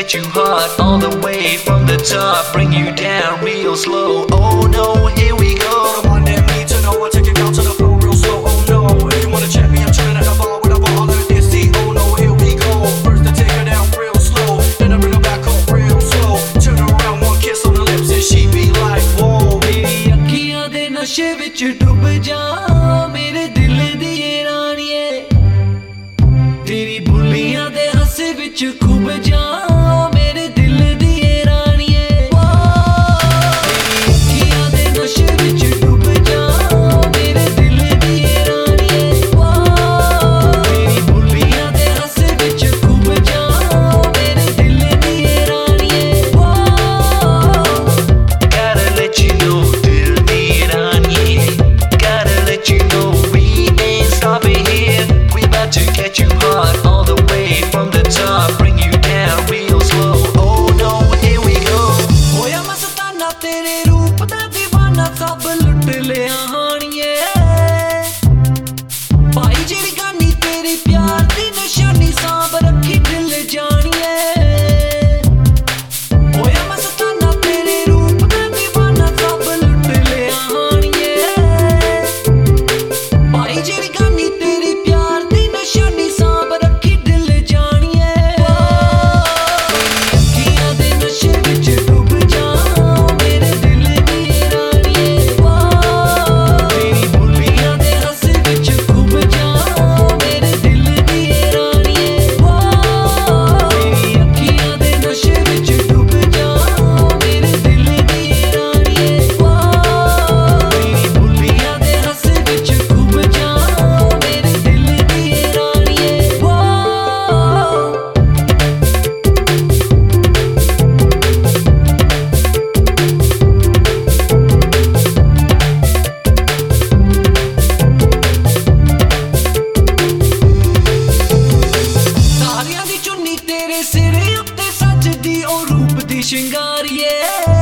get you hot all the way from the top, bring you down real slow. Oh no, here we go. Come on, damn me to know I take it down to the floor real slow. Oh no, if you wanna check me, I'm chillin' at the bar with a ball of this. See, oh no, here we go. First I take her down real slow, then I bring her back up real slow. Turn around, one kiss on the lips, and she be like, whoa. मेरी अखियां दे नशे विच डूब जा, मेरे दिल दी ये रानिए, तेरी बुलियां दे हसे विच खूब जा, मेरे दिल दी ये रानिए। मेरी अखियां दे नशे विच डूब जा, मेरे दिल दी ये रानिए, तेरी बुलियां दे हसे विच खूब जा, मेरे दिल दी ये रानिए। Gotta let you know, दिल दी रानिए, gotta let you know we ain't stopping here. We about to get you hot all the way from the top, bring you down real slow. Oh no, here we go. होया मस्ताना तेरे रूप दा दीवाना, सब लुट लिया हानिए, भाई जेड़ी गानी तेरे प्यार दी निशानी, सांभ रखी दिल जानिए। होया मस्ताना तेरे रूप दा दीवाना, सब लुट लिया हानिए, भाई जेड़ी गानी तेरे प्यार दी निशानी, सांभ रखी दिल जानिए। मेरी अखियां दे नशे विच डूब जा, मेरे दिल दी ये रानिए, तेरी बुलियां दे हसे विच खूब जा, मेरे दिल दी ये रानिए। मेरी अखियां दे नशे विच डूब जा, मेरे दिल दी ये रानिए, तेरी बुलियां दे हसे विच खूब जा, मेरे दिल दी ये रानिए। ਸਾਰਿਆਂ ਦੀ ਚੁੰਨੀ ਤੇਰੇ ਸਿਰੇ ਉੱਤੇ ਸੱਜਦੀ, ਉਹ ਰੂਪ ਦੀ ਸ਼ਿੰਗਾਰੀਏ।